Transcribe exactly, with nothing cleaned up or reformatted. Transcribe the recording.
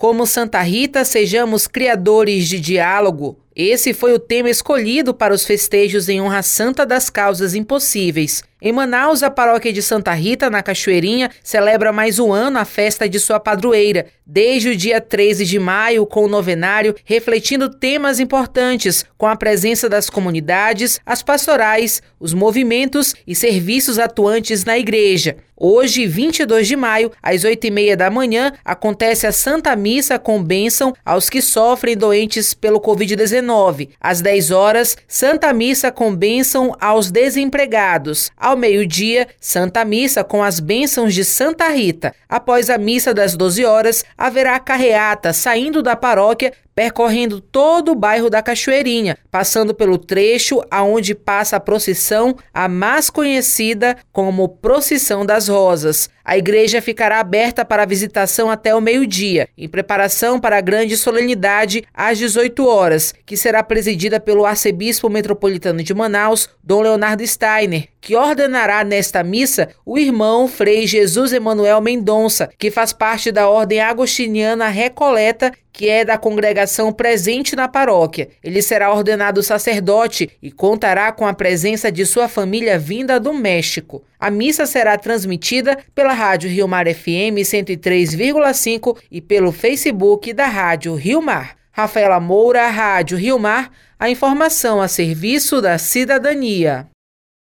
Como Santa Rita, sejamos criadores de diálogo. Esse foi o tema escolhido para os festejos em honra santa das causas impossíveis. Em Manaus, a paróquia de Santa Rita, na Cachoeirinha, celebra mais um ano a festa de sua padroeira, desde o dia treze de maio, com o novenário, refletindo temas importantes, com a presença das comunidades, as pastorais, os movimentos e serviços atuantes na igreja. Hoje, vinte e dois de maio, às oito e meia da manhã, acontece a Santa Missa com bênção aos que sofrem doentes pelo covid dezenove. Às dez horas, Santa Missa com bênção aos desempregados. Ao meio-dia, Santa Missa com as bênçãos de Santa Rita. Após a missa das doze horas, haverá a carreata saindo da paróquia, percorrendo todo o bairro da Cachoeirinha, passando pelo trecho aonde passa a procissão, a mais conhecida como Procissão das Rosas. A igreja ficará aberta para visitação até o meio-dia, em preparação para a grande solenidade às dezoito horas, que será presidida pelo arcebispo metropolitano de Manaus, Dom Leonardo Steiner, que ordenará nesta missa o irmão Frei Jesus Emanuel Mendonça, que faz parte da Ordem Agostiniana Recoleta, que é da congregação presente na paróquia. Ele será ordenado sacerdote e contará com a presença de sua família vinda do México. A missa será transmitida pela Rádio Rio Mar F M cento e três vírgula cinco e pelo Facebook da Rádio Rio Mar. Rafaela Moura, Rádio Rio Mar, a informação a serviço da cidadania.